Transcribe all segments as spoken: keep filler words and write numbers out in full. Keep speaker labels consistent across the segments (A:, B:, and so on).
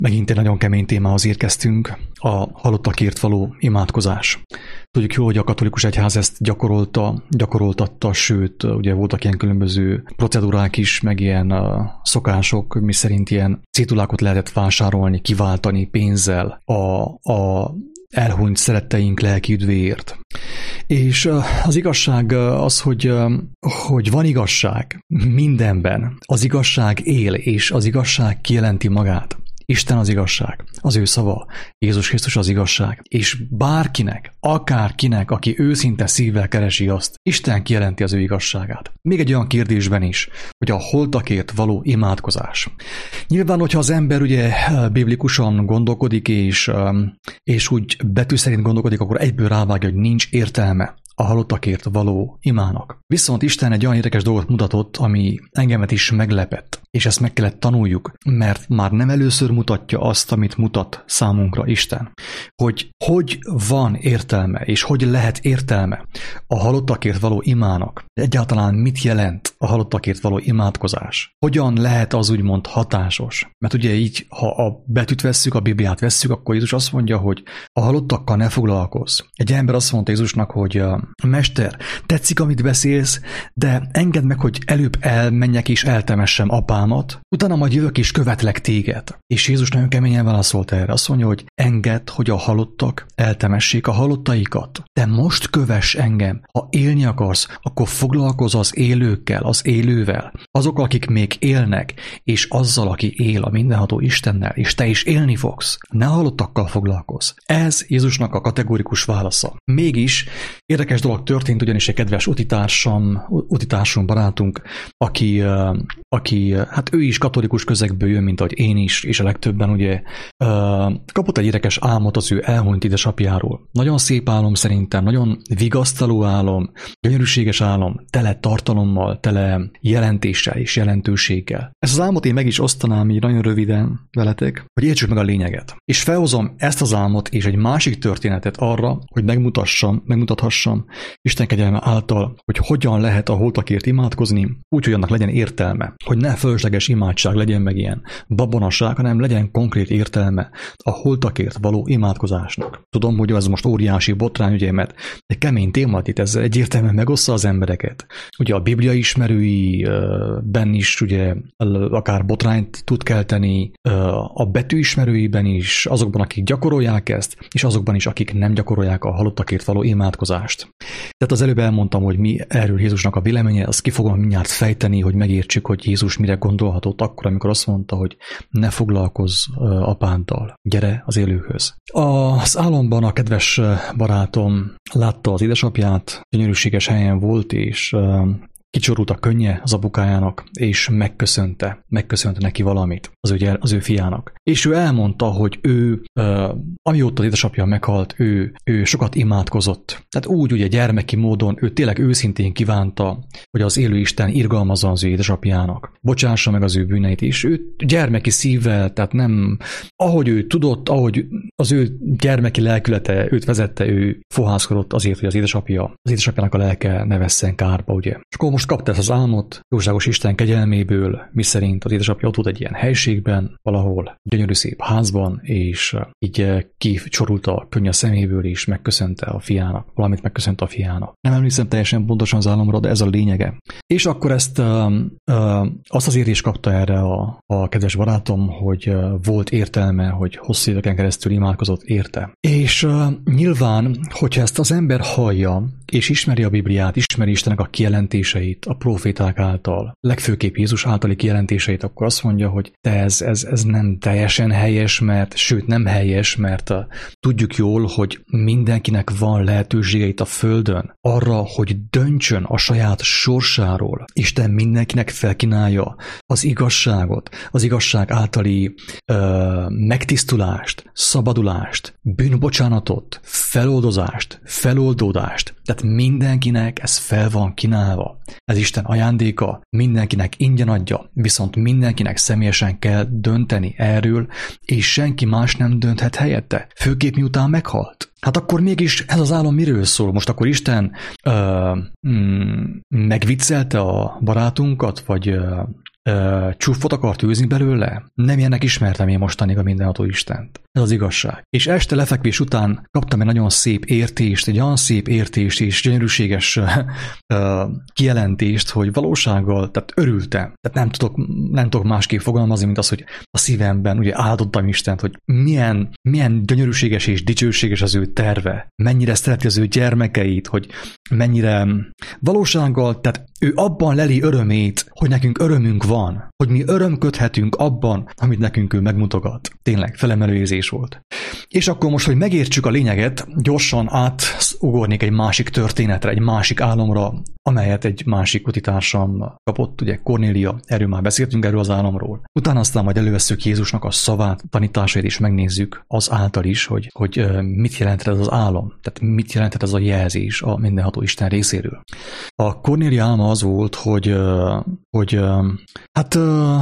A: Megint egy nagyon kemény témához érkeztünk, a halottakért való imádkozás. Tudjuk jó, hogy a katolikus egyház ezt gyakorolta, gyakoroltatta, sőt, ugye voltak ilyen különböző procedúrák is, meg ilyen uh, szokások, miszerint ilyen cédulákat lehetett vásárolni, kiváltani pénzzel a, a elhunyt szeretteink lelki üdvéért. És uh, az igazság az, hogy, uh, hogy van igazság mindenben. Az igazság él, és az igazság kijelenti magát. Isten az igazság, az ő szava, Jézus Krisztus az igazság, és bárkinek, akárkinek, aki őszinte szívvel keresi azt, Isten kijelenti az ő igazságát. Még egy olyan kérdésben is, hogy a holtakért való imádkozás. Nyilván, hogyha az ember ugye biblikusan gondolkodik, és, és úgy betű szerint gondolkodik, akkor egyből rávágja, hogy nincs értelme a halottakért való imának. Viszont Isten egy olyan érdekes dolgot mutatott, ami engemet is meglepett, és ezt meg kellett tanuljuk, mert már nem először mutatja azt, amit mutat számunkra Isten, hogy hogy van értelme, és hogy lehet értelme a halottakért való imának. Egyáltalán mit jelent a halottakért való imádkozás? Hogyan lehet az úgymond hatásos? Mert ugye így, ha a betűt vesszük, a Bibliát vesszük, akkor Jézus azt mondja, hogy a halottakkal ne foglalkozz. Egy ember azt mondta Jézusnak, hogy Mester, tetszik, amit beszélsz, de engedd meg, hogy előbb elmenjek és eltemessem apámat, utána majd jövök és követlek téged. És Jézus nagyon keményen válaszolt erre. Azt mondja, hogy engedd, hogy a halottak eltemessék a halottaikat. Te most kövess engem. Ha élni akarsz, akkor foglalkozz az élőkkel, az élővel. Azok, akik még élnek, és azzal, aki él a mindenható Istennel, és te is élni fogsz. Ne halottakkal foglalkozz. Ez Jézusnak a kategórikus válasza. Mégis érdekes dolog történt, ugyanis egy kedves utitársam, utitársunk, barátunk, aki, aki, hát ő is katolikus közegből jön, mint ahogy én is, és a legtöbben ugye kapott egy érdekes álmot az ő elhunyt édesapjáról. Nagyon szép álom szerintem, nagyon vigasztaló álom, gyönyörűséges álom, tele tartalommal, tele jelentéssel és jelentőséggel. Ezt az álmot én meg is osztanám így nagyon röviden veletek, hogy értsük meg a lényeget. És felhozom ezt az álmot és egy másik történetet arra, hogy megmutassam, megmutathassam Isten kegyelme által, hogy hogyan lehet a holtakért imádkozni, úgy, hogy annak legyen értelme, hogy ne fölösleges imádság legyen meg ilyen babonaság, hanem legyen konkrét értelme a holtakért való imádkozásnak. Tudom, hogy ez most óriási botrány, ugye, mert egy kemény témát itt ezzel egyértelműen megoszza az embereket. Ugye a Biblia ismerőiben is ugye akár botrányt tud kelteni, a betű ismerőiben is, azokban, akik gyakorolják ezt, és azokban is, akik nem gyakorolják a halottakért való imádkozást. Tehát az előbb elmondtam, hogy mi erről Jézusnak a véleménye, azt ki fogom mindjárt fejteni, hogy megértsük, hogy Jézus mire gondolhatott akkor, amikor azt mondta, hogy ne foglalkozz apáddal, gyere az élőkhöz. Az álomban a kedves barátom látta az édesapját, gyönyörűséges helyen volt, és kicsorult a könnye az apukájának, és megköszönte, megköszönte neki valamit az ő, az ő fiának. És ő elmondta, hogy ő, amióta az édesapja meghalt, ő, ő sokat imádkozott. Tehát úgy, ugye gyermeki módon, ő tényleg őszintén kívánta, hogy az élő Isten irgalmazza az ő édesapjának. Bocsássa meg az ő bűneit, és ő gyermeki szívvel, tehát nem, ahogy ő tudott, ahogy az ő gyermeki lelkülete őt vezette, ő fohászkodott azért, hogy az édesapja, az édesapjának a lelke ne vesszen kárba, ugye. És akkor most kapta ezt az álmot, jóságos Isten kegyelméből, miszerint az édesapja ott volt egy ilyen helységben, valahol gyönyörű szép házban, és így kicsorult a könny a szeméből, és megköszönte a fiának, valamit megköszönte a fiának. Nem emlékszem teljesen pontosan az álomra, de ez a lényege. És akkor ezt uh, uh, azt az érést kapta erre a, a kedves barátom, hogy uh, volt értelme, hogy hosszú éveken keresztül imádkozott érte. És uh, nyilván, hogyha ezt az ember hallja, és ismeri a Bibliát, ismeri Istennek a kijelentéseit, a proféták által, legfőképp Jézus általi kijelentéseit, akkor azt mondja, hogy te ez, ez, ez nem teljesen helyes, mert, sőt nem helyes, mert uh, tudjuk jól, hogy mindenkinek van lehetősége itt a földön arra, hogy döntsön a saját sorsáról. Isten mindenkinek felkínálja az igazságot, az igazság általi uh, megtisztulást, szabadulást, bűnbocsánatot, feloldozást, feloldódást. Tehát mindenkinek ez fel van kínálva. Ez Isten ajándéka, mindenkinek ingyen adja, viszont mindenkinek személyesen kell dönteni erről, és senki más nem dönthet helyette, főképp miután meghalt. Hát akkor mégis ez az álom miről szól? Most akkor Isten ö, mm, megviccelte a barátunkat, vagy, ö, uh, csúfot akart űzni belőle? Nem ilyennek ismertem én mostanig a mindenható Istent. Ez az igazság. És este lefekvés után kaptam egy nagyon szép értést, egy olyan szép értést és gyönyörűséges uh, kijelentést, hogy valósággal, tehát örültem. Tehát nem tudok, nem tudok másképp fogalmazni, mint az, hogy a szívemben ugye áldottam Istent, hogy milyen, milyen gyönyörűséges és dicsőséges az ő terve, mennyire szereti az ő gyermekeit, hogy mennyire valósággal, tehát ő abban leli örömét, hogy nekünk örömünk van, hogy mi örömködhetünk abban, amit nekünk ő megmutogat. Tényleg, felemelő érzés volt. És akkor most, hogy megértsük a lényeget, gyorsan átugornék egy másik történetre, egy másik álomra, amelyet egy másik utitársam kapott, ugye Kornélia, erről már beszéltünk erről az álomról. Utána aztán majd elővesszük Jézusnak a szavát, tanításait, és megnézzük az által is, hogy, hogy mit jelentett ez az álom, tehát mit jelentett ez a jelzés a mindenható Isten részéről. A Kornélia álma az volt, hogy, hogy hát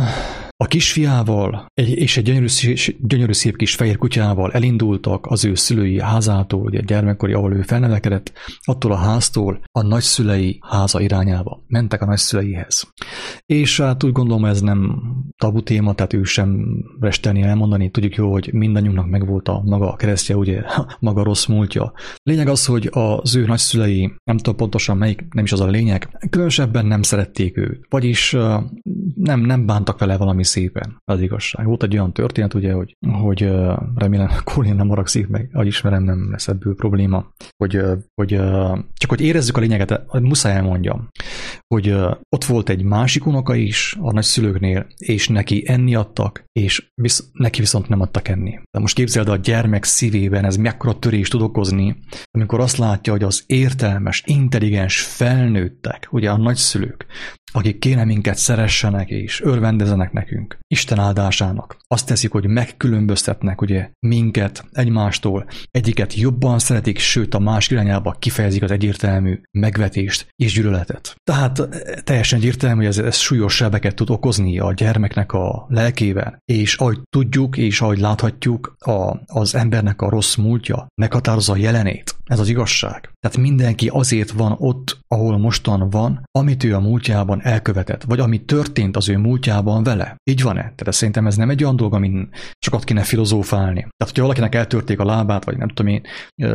A: a kisfiával és egy gyönyörű, gyönyörű szép kis fehér kutyával elindultak az ő szülői házától, ugye gyermekkori, ahol ő felnevekedett, attól a háztól a nagyszülei háza irányába. Mentek a nagyszüleihez. És hát úgy gondolom, ez nem tabu téma, tehát ő sem restelni elmondani. Tudjuk jó, hogy mindannyiunknak megvolt a maga keresztje, ugye maga rossz múltja. Lényeg az, hogy az ő nagyszülei, nem tudom pontosan melyik, nem is az a lényeg, különösebben nem szerették őt. Vagyis nem, nem bántak vele valami szépen, az igazság. Volt egy olyan történet, ugye, hogy, hogy remélem, Kornél nem haragszik meg, ahogy ismerem, nem lesz ebből probléma, hogy, hogy csak hogy érezzük a lényeget, muszáj elmondjam, hogy ott volt egy másik unoka is a nagyszülőknél, és neki enni adtak, és visz, neki viszont nem adtak enni. De most képzeld, a gyermek szívében ez mekkora törést tud okozni, amikor azt látja, hogy az értelmes, intelligens felnőttek, ugye a nagyszülők, akik kéne minket szeressenek és örvendezenek nekünk, Isten áldásának. Azt teszik, hogy megkülönböztetnek ugye minket egymástól, egyiket jobban szeretik, sőt a másik irányába kifejezik az egyértelmű megvetést és gyűlöletet. Tehát teljesen egyértelmű, hogy ez, ez súlyos sebeket tud okozni a gyermeknek a lelkével, és ahogy tudjuk és ahogy láthatjuk, a, az embernek a rossz múltja meghatározza a jelenét. Ez az igazság. Tehát mindenki azért van ott, ahol mostan van, amit ő a múltjában elkövetett, vagy ami történt az ő múltjában vele. Így van-e? Tehát szerintem ez nem egy olyan dolog, amin sokat kéne filozófálni. Tehát, hogyha valakinek eltörték a lábát, vagy nem tudom én,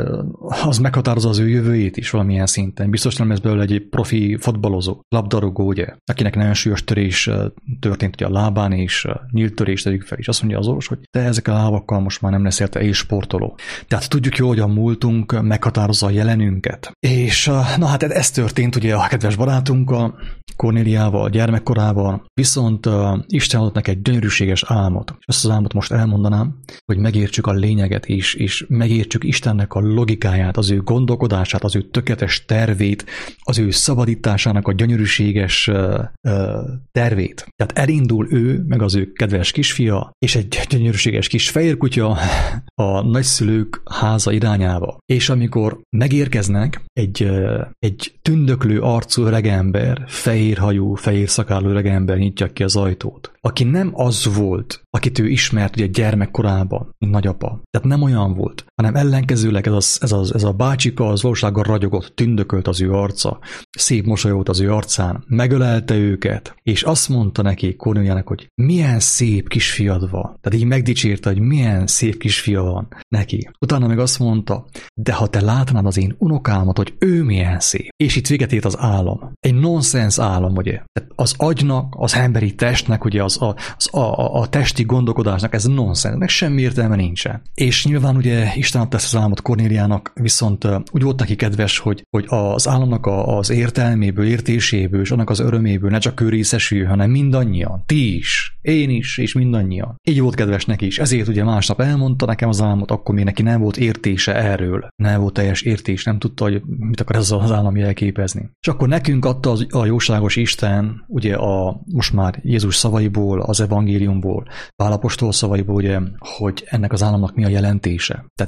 A: az meghatározza az ő jövőjét is valamilyen szinten. Biztos nem ez belőle egy profi fotbalozó, labdarúgó, ugye, akinek nagyon súlyos törés történt ugye a lábán, és nyílt törés tegyük fel, és azt mondja az orvos, hogy te ezekkel a lábakkal most már nem leszel te élsportoló. Tehát tudjuk jól, hogy a múltunk meghatározza a jelenünket. És na hát ez történt ugye a kedves barátunkkal, Kornéliával, gyermekkorában, viszont uh, Isten adott neki egy gyönyörűséges álmot. És azt az álmot most elmondanám, hogy megértsük a lényeget is, és megértsük Istennek a logikáját, az ő gondolkodását, az ő tökéletes tervét, az ő szabadításának a gyönyörűséges uh, uh, tervét. Tehát elindul ő, meg az ő kedves kisfia, és egy gyönyörűséges kis fehér kutya a nagyszülők háza irányába. És amikor megérkeznek, egy, uh, egy tündöklő arcú öregember, fehér hajú, fehér szakálú öregember nyitja ki az ajtót, aki nem az volt, akit ő ismert ugye gyermekkorában, mint nagyapa. Tehát nem olyan volt, hanem ellenkezőleg ez, az, ez, az, ez a bácsika az valósággal ragyogott, tündökölt az ő arca, szép mosoly volt az ő arcán, megölelte őket, és azt mondta neki, Kornéliának, hogy milyen szép kisfiad van. Tehát így megdicsérte, hogy milyen szép kisfia van neki. Utána meg azt mondta, de ha te látnád az én unokámat, hogy ő milyen szép. És itt véget ért az álom. Egy nonsens álom, ugye. Tehát az agynak, az emberi testnek, ugye az a, az a, a, a testi gondolkodásnak ez nonsens, meg semmi értelme nincsen. És nyilván ugye Isten adta ezt az álmot Kornéliának, viszont úgy volt neki kedves, hogy, hogy az álomnak a, az értelméből, értéséből, és annak az öröméből ne csak ő részesüljön, hanem mindannyian, ti is, én is, és mindannyian. Így volt kedves neki is. Ezért ugye másnap elmondta nekem az álmot, akkor még neki nem volt értése erről. Nem volt teljes értés, nem tudta, hogy mit akar ez az állam jelképezni. És akkor nekünk adta az, a jóságos Isten, ugye a most már Jézus szavaiból, az evangéliumból, Pál apostol szavaiból, ugye, hogy ennek az államnak mi a jelentése. Tehát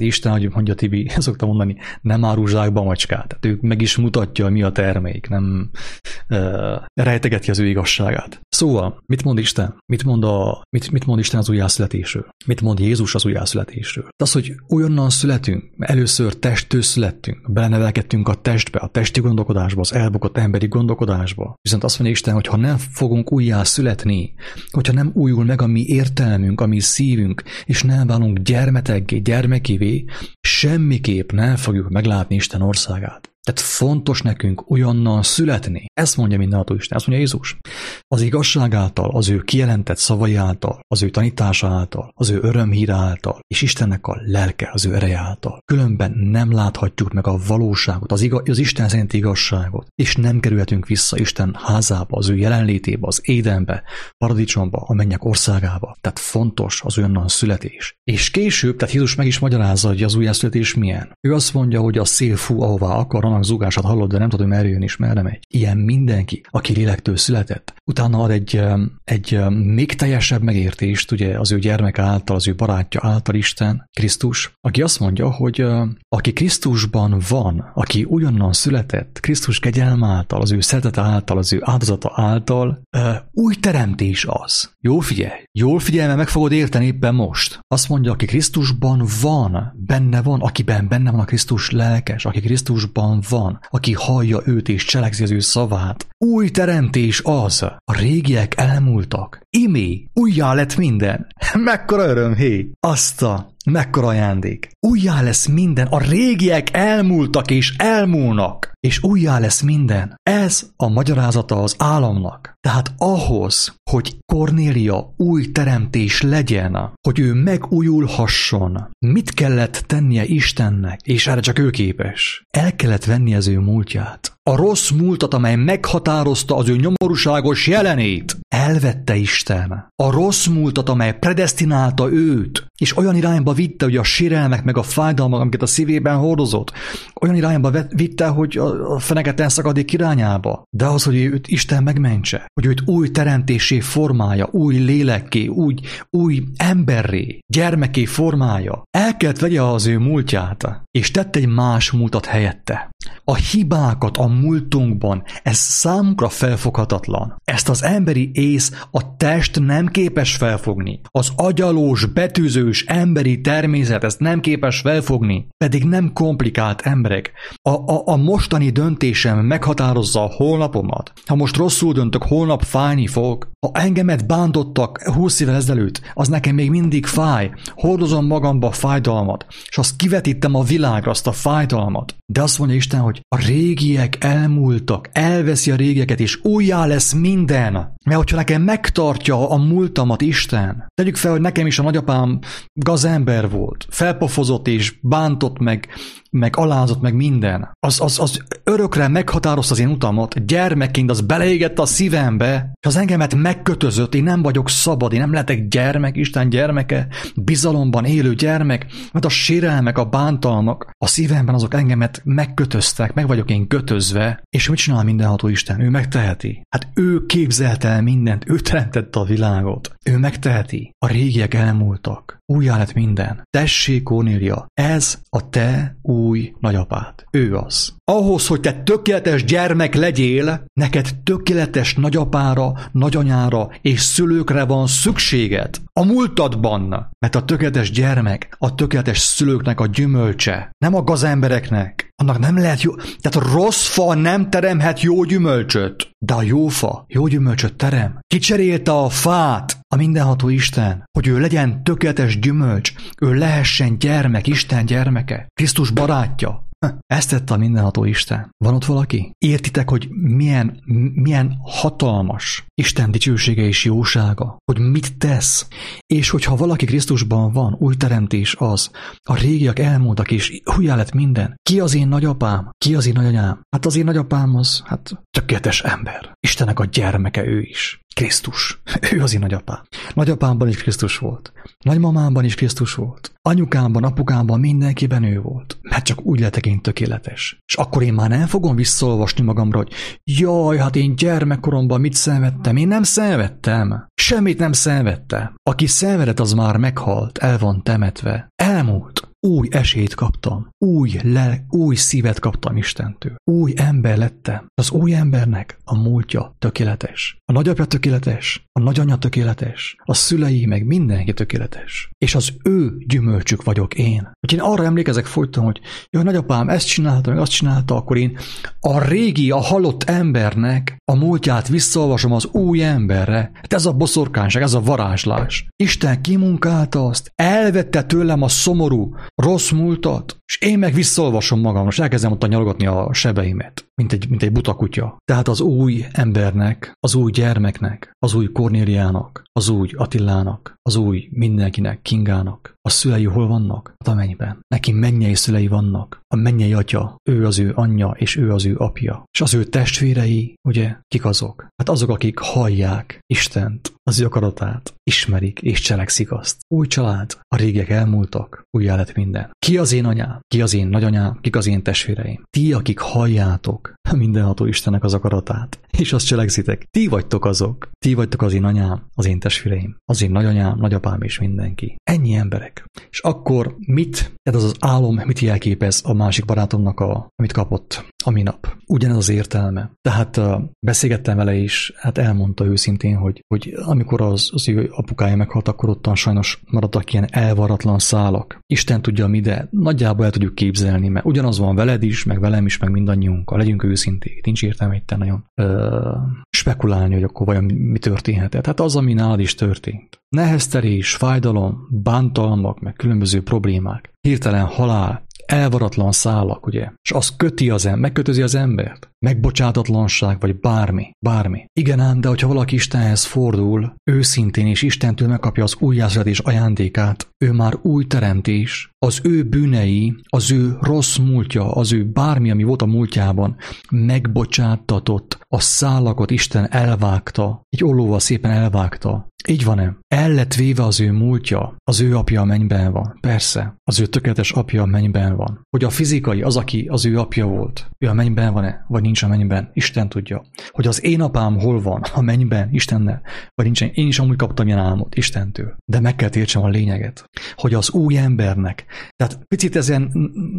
A: Isten, hogy mondja Tibi, szoktam mondani, nem árul zsákba macskát. Tehát ő meg is mutatja, mi a termék, nem uh, rejtegeti az ő igazságát. Szóval, mit mond Isten? Mit mond, a, mit, mit mond Isten az újjászületésről? Mit mond Jézus az újjászületésről? Az, hogy olyannan születünk, először testtől születtünk, belenevelkedtünk a testbe, a testi gondolkodásba, az elbukott emberi gondolkodásba. Viszont azt mondja Isten, hogy ha nem fogunk újjá születni, hogyha nem újul meg a mi értelmünk, a mi szívünk, és nem válunk gyermetekké, gyermekévé, semmiképp nem fogjuk meglátni Isten országát. Tehát fontos nekünk olyannan születni. Ezt mondja mindenható Isten, ezt mondja Jézus. Az igazság által, az ő kijelentett szavai által, az ő tanítása által, az ő örömhíre által, és Istennek a lelke, az ő ereje által. Különben nem láthatjuk meg a valóságot, az, igaz, az Isten szerinti igazságot, és nem kerülhetünk vissza Isten házába, az ő jelenlétébe, az Édenbe, paradicsomba, a mennyek országába. Tehát fontos az olyannan születés. És később, tehát Jézus meg is magyarázza, hogy az újjászületés milyen. Ő azt mondja, hogy a szél fú, ahová akar, zúgását hallod, de nem tudom, merre jön és merre megy. Ilyen mindenki, aki lélektől született. Utána ad egy, egy még teljesebb megértést, ugye az ő gyermek által, az ő barátja által Isten, Krisztus, aki azt mondja, hogy aki Krisztusban van, aki ugyannan született, Krisztus kegyelme által, az ő szeretete által, az ő áldozata által, új teremtés az. Jól figyelj, jól figyelj, mert meg fogod érteni éppen most. Azt mondja, aki Krisztusban van, benne van, akiben benne van a Krisztus lelkes, aki Krisztusban van, aki hallja őt és cselekszi az ő szavát. Új teremtés az. A régiek elmúltak. Imé, újjá lett minden. Mekkora öröm, hé! Azt a mekkora ajándék. Újjá lesz minden. A régiek elmúltak és elmúlnak. És újjá lesz minden. Ez a magyarázata az államnak. Tehát ahhoz, hogy Kornélia új teremtés legyen, hogy ő megújulhasson, mit kellett tennie Istennek, és erre csak ő képes? El kellett venni az ő múltját. A rossz múltat, amely meghatározta az ő nyomorúságos jelenét, elvette Isten. A rossz múltat, amely predesztinálta őt, és olyan irányba vitte, hogy a sérelmek meg a fájdalmak, amiket a szívében hordozott, olyan irányba vitte, hogy a feneketen szakadék irányába. De az, hogy őt Isten megmentse, hogy őt új teremtésé formálja, új lélekké, új, új emberré, gyermeké formálja. El kellett vegye az ő múltját, és tett egy más múltat helyette. A hibákat a múltunkban, ez számunkra felfoghatatlan. Ezt az emberi ész, a test nem képes felfogni. Az agyalós, betűzős emberi természet ezt nem képes felfogni. Pedig nem komplikált emberek. A, a, a mostani döntésem meghatározza a holnapomat. Ha most rosszul döntök, holnap fájni fog. Ha engemet bántottak húsz évvel ezelőtt, az nekem még mindig fáj. Hordozom magamba a fájdalmat, és azt kivetítem a világra, azt a fájdalmat. De azt mondja Isten, hogy a régiek elmúltak, elveszi a régieket, és újjá lesz minden. Mert hogyha nekem megtartja a múltamat Isten, tegyük fel, hogy nekem is a nagyapám gazember volt, felpofozott és bántott meg, meg alázott meg minden. Az, az, az örökre meghatározta az én utamat, gyermekként az beleégette a szívembe, és az engemet megkötözött, én nem vagyok szabad, én nem lehetek gyermek, Isten gyermeke, bizalomban élő gyermek, mert a sérelmek, a bántalmak a szívemben azok engemet megkötöztek, meg vagyok én kötözve, és mit csinál mindenható Isten? Ő megteheti. Hát ő képzelte el mindent, ő teremtette a világot. Ő megteheti. A régiek elmúltak. Újjá lett minden. Tessék, Kornélia, ez a te új nagyapád. Ő az. Ahhoz, hogy te tökéletes gyermek legyél, neked tökéletes nagyapára, nagyanyára és szülőkre van szükséged. A múltadban. Mert a tökéletes gyermek a tökéletes szülőknek a gyümölcse. Nem a gazembereknek. Annak nem lehet jó... Tehát a rossz fa nem teremhet jó gyümölcsöt. De a jó fa jó gyümölcsöt terem. Kicserélte a fát a mindenható Isten, hogy ő legyen tökéletes gyümölcs, ő lehessen gyermek, Isten gyermeke, Krisztus barátja. Ezt tette a mindenható Isten. Van ott valaki? Értitek, hogy milyen, milyen hatalmas Isten dicsősége és jósága, hogy mit tesz, és hogyha valaki Krisztusban van, új teremtés az, a régiek elmúltak, és újjá lett minden. Ki az én nagyapám? Ki az én nagyanyám? Hát az én nagyapám az, hát tökéletes ember. Istennek a gyermeke ő is. Krisztus. Ő az én nagyapám. Nagyapámban is Krisztus volt. Nagymamámban is Krisztus volt. Anyukámban, apukámban, mindenkiben ő volt. Mert csak úgy lettek én tökéletes. És akkor én már nem fogom visszaolvasni magamra, hogy jaj, hát én gyermekkoromban mit szenvedtem? Én nem szenvedtem. Semmit nem szenvedtem. Aki szenvedett, az már meghalt, el van temetve. Elmúlt. Új esélyt kaptam, új, le, új szívet kaptam Istentől. Új ember lettem. Az új embernek a múltja tökéletes. A nagyapja tökéletes, a nagyanyja tökéletes, a szülei meg mindenki tökéletes. És az ő gyümölcsük vagyok én. Hogy én arra emlékezek folyton, hogy jó, nagyapám ezt csinálta, meg azt csinálta, akkor én a régi, a halott embernek a múltját visszaolvasom az új emberre. Hát ez a boszorkányság, ez a varázslás. Isten kimunkálta azt, elvette tőlem a szomorú, rossz múltat, és én meg visszaolvasom magam, most elkezdem ott nyalogatni a sebeimet, mint egy, mint egy buta kutya. Tehát az új embernek, az új gyermeknek, az új Kornéliának, az új Attilának, az új mindenkinek, Kingának, a szülei hol vannak? Hát a mennyben. Neki mennyei szülei vannak. A mennyei atya, ő az ő anyja, és ő az ő apja. És az ő testvérei, ugye, kik azok? Hát azok, akik hallják Istent, az ő akaratát, ismerik és cselekszik azt. Új család, a régiek elmúltak, újjá lett minden. Ki az én anyám? Ki az én nagyanyám? Kik az én testvéreim? Ti, akik halljátok mindenható Istennek az akaratát, és azt cselekszitek. Ti vagytok azok. Ti vagytok az én anyám, az én testvéreim, az én nagyanyám, nagyapám és mindenki. Ennyi emberek. És akkor mit, ez az az álom, mit jelképez a másik barátomnak, a, amit kapott a minap? Ugyanez az értelme. Tehát uh, beszélgettem vele is, hát elmondta őszintén, hogy, hogy amikor az, az ő apukája meghalt, akkor ottan sajnos maradtak ilyen elvarratlan szálak. Isten tudja mi, de nagyjából el tudjuk képzelni, mert ugyanaz van veled is, meg velem is, meg mindannyiunkkal. Legyünk őszinték. Nincs értelme itt nagyon uh, spekulálni, hogy akkor vajon mi történhetett. Hát az, ami nálad is történt. Nehezterés, fájdalom, bántalmak, meg különböző problémák, hirtelen halál, elvaratlan szálak, ugye? És az köti az ember, megkötözi az embert. Megbocsátatlanság, vagy bármi, bármi. Igen ám, de hogyha valaki Istenhez fordul, őszintén és Istentől megkapja az újjászületés ajándékát, ő már új teremtés, az ő bűnei, az ő rossz múltja, az ő bármi, ami volt a múltjában, megbocsátatott, a szálakot Isten elvágta, egy ollóval szépen elvágta. Így van-e? El lett véve az ő múltja, az ő apja a mennyben van. Persze, az ő tökéletes apja a mennyben van. Hogy a fizikai, az, aki az ő apja volt, ő a mennyben van-e, vagy nincs a mennyben, Isten tudja. Hogy az én apám hol van, a mennyben, Istennel, vagy nincsen. Én is amúgy kaptam ilyen álmot Istentől. De meg kell értsem a lényeget. Hogy az új embernek, tehát picit ezen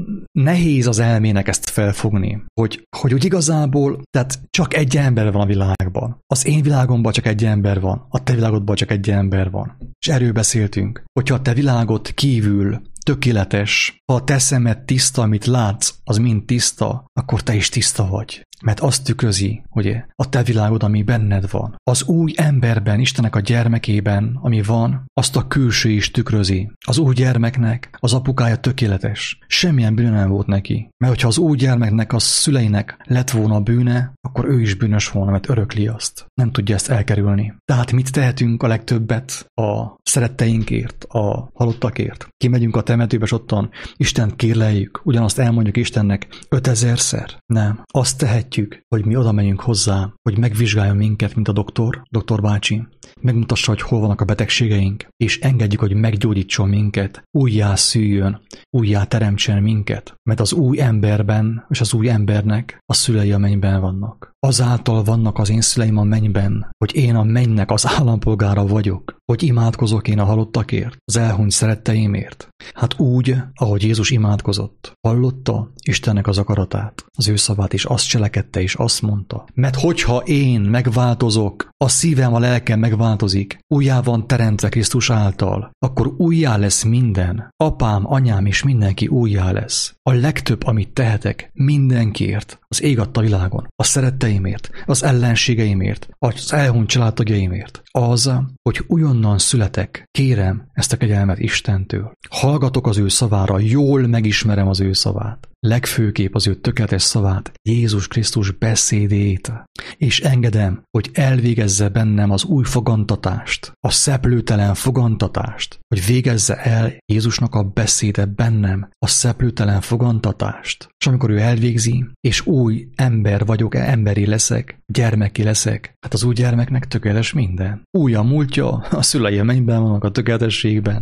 A: nehéz az elmének ezt felfogni, hogy, hogy úgy igazából, tehát csak egy ember van a világban. Az én világomban csak egy ember van, a te világodban csak egy ember van. És erről beszéltünk, hogyha a te világod kívül tökéletes, ha a te szemed tiszta, amit látsz, az mind tiszta, akkor te is tiszta vagy. Mert azt tükrözi, ugye, a te világod, ami benned van. Az új emberben, Istennek a gyermekében, ami van, azt a külső is tükrözi. Az új gyermeknek az apukája tökéletes. Semmilyen bűne nem volt neki. Mert hogyha az új gyermeknek, a szüleinek lett volna bűne, akkor ő is bűnös volna, mert örökli azt. Nem tudja ezt elkerülni. Tehát mit tehetünk a legtöbbet a szeretteinkért, a halottakért? Kimegyünk a temetőbe, és ottan Istent kérleljük, ugyanazt elmondjuk Istennek ötezerszer. Nem. Azt tehetjük, hogy mi oda megyünk hozzá, hogy megvizsgáljon minket, mint a doktor, doktor bácsi, megmutassa, hogy hol vannak a betegségeink, és engedjük, hogy meggyógyítson minket, újjá szüljön, újjá teremtsen minket, mert az új emberben, és az új embernek a szülei a mennyben vannak. Azáltal vannak az én szüleim a mennyben, hogy én a mennynek az állampolgára vagyok, hogy imádkozok én a halottakért, az elhunyt szeretteimért. Hát úgy, ahogy Jézus imádkozott, hallotta Istennek az akaratát, az ő szavát, és azt cselekedte, és azt mondta. Mert hogyha én megváltozok, a szívem, a lelkem megváltozik, újjá van teremtve Krisztus által, akkor újjá lesz minden. Apám, anyám és mindenki újjá lesz. A legtöbb, amit tehetek mindenkiért, az ég adta világon, a szeretteimért, az ellenségeimért, az elhunyt családtagjaimért, az, hogy újonnan születek, kérem ezt a kegyelmet Istentől. Hallgatok az ő szavára, jól megismerem az ő szavát. Legfőképp az ő tökéletes szavát, Jézus Krisztus beszédét, és engedem, hogy elvégezze bennem az új fogantatást, a szeplőtelen fogantatást, hogy végezze el Jézusnak a beszéde bennem, a szeplőtelen fogantatást. És amikor ő elvégzi, és új ember vagyok, emberi leszek, gyermeki leszek, hát az új gyermeknek tökéletes minden. Új a múltja, a szülei a mennyben vannak a tökéletességben,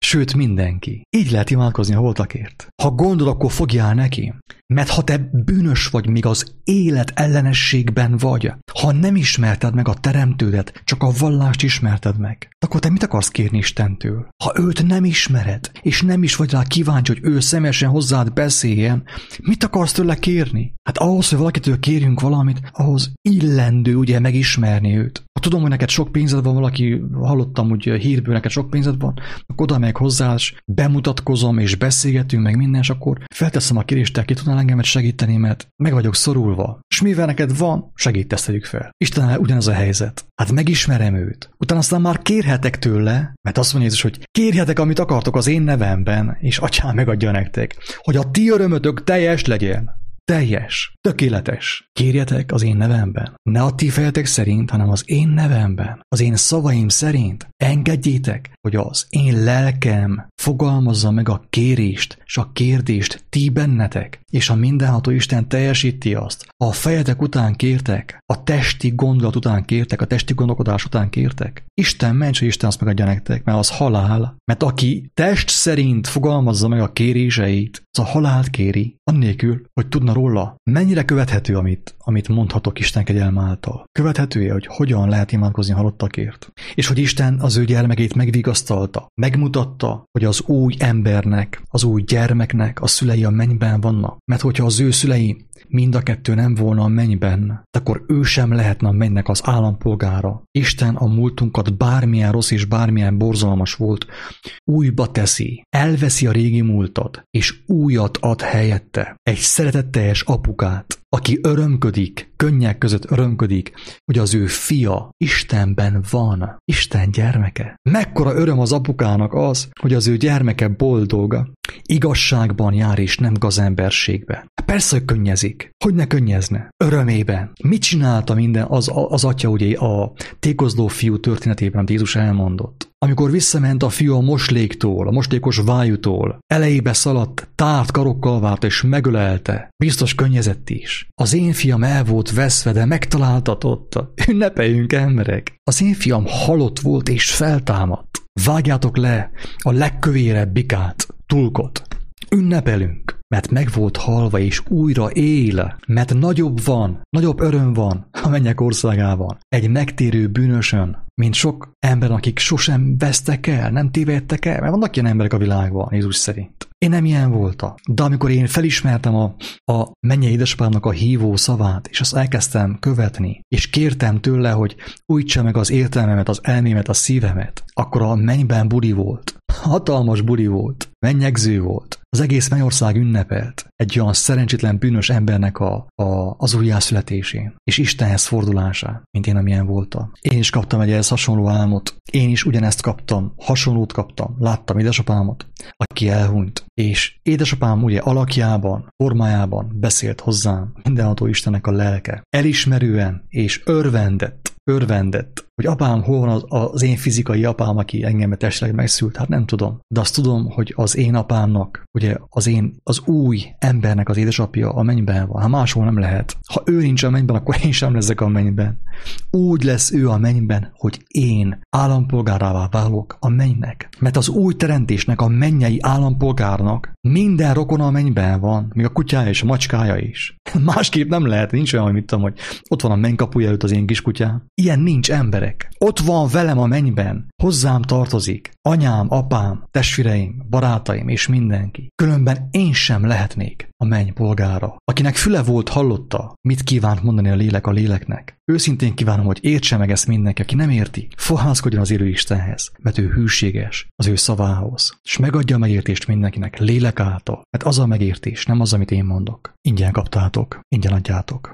A: Sőt, mindenki. Így lehet imádkozni a holtakért. Ha gondol, akkor fogjál neki. Mert ha te bűnös vagy, még az élet ellenességben vagy, ha nem ismerted meg a teremtődet, csak a vallást ismerted meg, akkor te mit akarsz kérni Istentől? Ha őt nem ismered, és nem is vagy rá kíváncsi, hogy ő személyesen hozzád beszéljen, mit akarsz tőle kérni? Hát ahhoz, hogy valakitől kérjünk valamit, ahhoz illendő ugye megismerni őt. Ha tudom, hogy neked sok pénzed van, valaki, hallottam, hogy hírből neked sok pénzed van, akkor oda megyek hozzá, és bemutatkozom, és beszélgetünk meg minden, és akkor felteszem a kérést, te ki tudnál engemet segíteni, mert meg vagyok szorulva. És mivel neked van, segítesz, tegyük fel. Istennel ugyanaz a helyzet. Hát megismerem őt. Utána aztán már kérhetek tőle, mert azt mondja Jézus, hogy kérhetek, amit akartok az én nevemben, és Atyám megadja nektek, hogy a ti örömötök teljes legyen. Teljes, tökéletes. Kérjetek az én nevemben. Ne a ti fejetek szerint, hanem az én nevemben. Az én szavaim szerint. Engedjétek, hogy az én lelkem fogalmazza meg a kérést és a kérdést ti bennetek, és a mindenható Isten teljesíti azt. Ha a fejetek után kértek, a testi gondolat után kértek, a testi gondolkodás után kértek, Isten ments, hogy Isten azt megadja nektek, mert az halál. Mert aki test szerint fogalmazza meg a kéréseit, az a halált kéri, annélkül, hogy tudna róla. Mennyire követhető, amit, amit mondhatok Isten kegyelme által? Követhető-e, hogy hogyan lehet imádkozni halottakért? És hogy Isten az ő gyermekét megvigasztalta, megmutatta, hogy az új embernek, az új gyermeknek a szülei a mennyben vannak. Mert hogyha az ő szülei mind a kettő nem volna a mennyben, akkor ő sem lehetne a mennynek az állampolgára. Isten a múltunkat bármilyen rossz és bármilyen borzalmas volt, újba teszi, elveszi a régi múltat, és újat ad helyette. Egy szeretetteljes apukát, aki örömködik, könnyek között örömködik, hogy az ő fia Istenben van, Isten gyermeke. Mekkora öröm az apukának az, hogy az ő gyermeke boldog, igazságban jár és nem gazemberségbe. Persze, hogy könnyezik. Hogy ne könnyezne? Örömében. Mit csinálta minden az, az atya ugye a tékozló fiú történetében, amit Jézus elmondott? Amikor visszament a fiú a mosléktól, a moslékos vájútól, elejébe szaladt, tárt karokkal várt és megölelte. Biztos könnyezett is. Az én fiam el volt veszve, de megtaláltatott. Ünnepeljünk, emberek. Az én fiam halott volt és feltámadt. Vágjátok le a legkövérebb bikát, tulkot. Ünnepelünk, mert meg volt halva és újra él, mert nagyobb van, nagyobb öröm van a mennyek országában. Egy megtérő bűnösön, mint sok ember, akik sosem vesztek el, nem tévedtek el, mert vannak ilyen emberek a világban, Jézus szerint. Én nem ilyen voltam. De amikor én felismertem a, a mennyei édesapámnak a hívó szavát, és azt elkezdtem követni, és kértem tőle, hogy újítsa meg az értelmemet, az elmémet, a szívemet, akkor a mennyben buli volt. Hatalmas buli volt. Mennyegző volt. Az egész mennyország ünnepelt egy olyan szerencsétlen bűnös embernek a, a, az újjászületésén, és Istenhez fordulásán, mint én, amilyen voltam. Én is kaptam egy ehhez hasonló álmot. Én is ugyanezt kaptam, hasonlót kaptam. Láttam édesapámat, aki elhunyt. És édesapám ugye alakjában, formájában beszélt hozzám mindenható Istennek a lelke. Elismerően és örvendett, örvendett, hogy apám, hol van az, az én fizikai apám, aki engemet testileg megszült, hát nem tudom. De azt tudom, hogy az én apámnak, ugye az én, az új embernek az édesapja a mennyben van. Ha máshol nem lehet. Ha ő nincs a mennyben, akkor én sem leszek a mennyben. Úgy lesz ő a mennyben, hogy én állampolgárává válok a mennynek. Mert az új teremtésnek, a mennyei állampolgárnak minden rokona a mennyben van, még a kutyája és a macskája is. Másképp nem lehet, nincs olyan, hogy mit tudom, hogy ott van a mennykapuja előtt az én kis kutyám. Ilyen nincs, ember. Ott van velem a mennyben, hozzám tartozik, anyám, apám, testvéreim, barátaim és mindenki. Különben én sem lehetnék a menny polgára. Akinek füle volt, hallotta, mit kívánt mondani a lélek a léleknek. Őszintén kívánom, hogy értse meg ezt mindenki, aki nem érti, fohászkodjon az élő Istenhez, mert ő hűséges az ő szavához, és megadja a megértést mindenkinek lélek által, mert az a megértés, nem az, amit én mondok. Ingyen kaptátok, ingyen adjátok.